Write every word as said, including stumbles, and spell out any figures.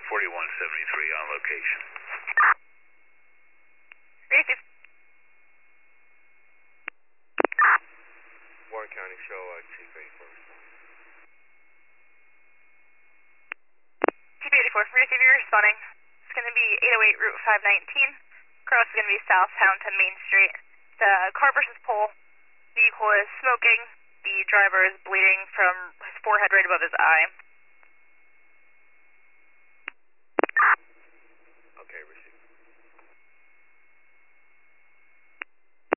forty-one seventy-three on location. Receive. Warren County, show uh, Chief eighty-four. Chief eighty-four, receive, you're responding. It's going to be eight oh eight Route five nineteen. Cross is going to be southbound to Main Street. The car versus pole. Vehicle is smoking. The driver is bleeding from his forehead right above his eye.